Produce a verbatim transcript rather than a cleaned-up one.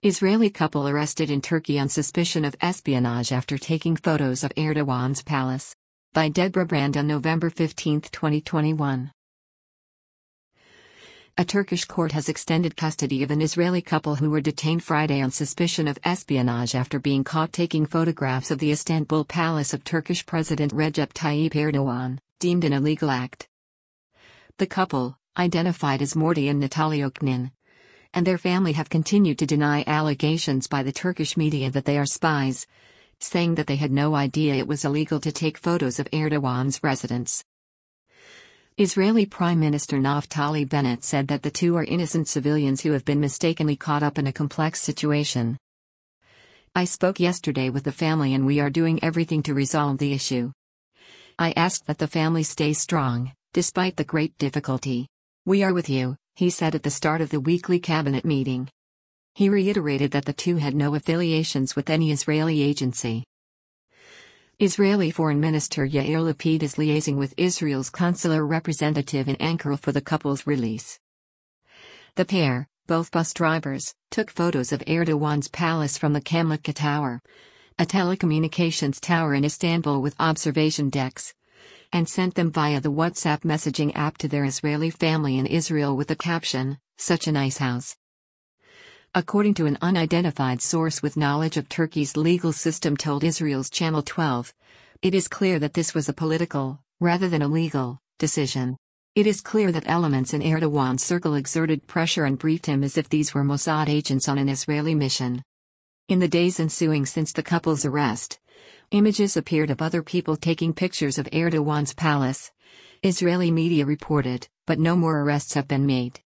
Israeli couple arrested in Turkey on suspicion of espionage after taking photos of Erdogan's palace. By Deborah Brand on November fifteenth, twenty twenty-one. A Turkish court has extended custody of an Israeli couple who were detained Friday on suspicion of espionage after being caught taking photographs of the Istanbul palace of Turkish President Recep Tayyip Erdogan, deemed an illegal act. The couple, identified as Morty and Natalia Oknin, and their family have continued to deny allegations by the Turkish media that they are spies, saying that they had no idea it was illegal to take photos of Erdogan's residence. Israeli Prime Minister Naftali Bennett said that the two are innocent civilians who have been mistakenly caught up in a complex situation. "I spoke yesterday with the family and we are doing everything to resolve the issue. I asked that the family stay strong, despite the great difficulty. We are with you," he said at the start of the weekly cabinet meeting. He reiterated that the two had no affiliations with any Israeli agency. Israeli Foreign Minister Yair Lapid is liaising with Israel's consular representative in Ankara for the couple's release. The pair, both bus drivers, took photos of Erdogan's palace from the Kamlika Tower, a telecommunications tower in Istanbul with observation decks, and sent them via the WhatsApp messaging app to their Israeli family in Israel with the caption, "Such a nice house." According to an unidentified source with knowledge of Turkey's legal system told Israel's Channel twelve, it is clear that this was a political, rather than a legal, decision. It is clear that elements in Erdogan's circle exerted pressure and briefed him as if these were Mossad agents on an Israeli mission. In the days ensuing since the couple's arrest, images appeared of other people taking pictures of Erdogan's palace, Israeli media reported, but no more arrests have been made.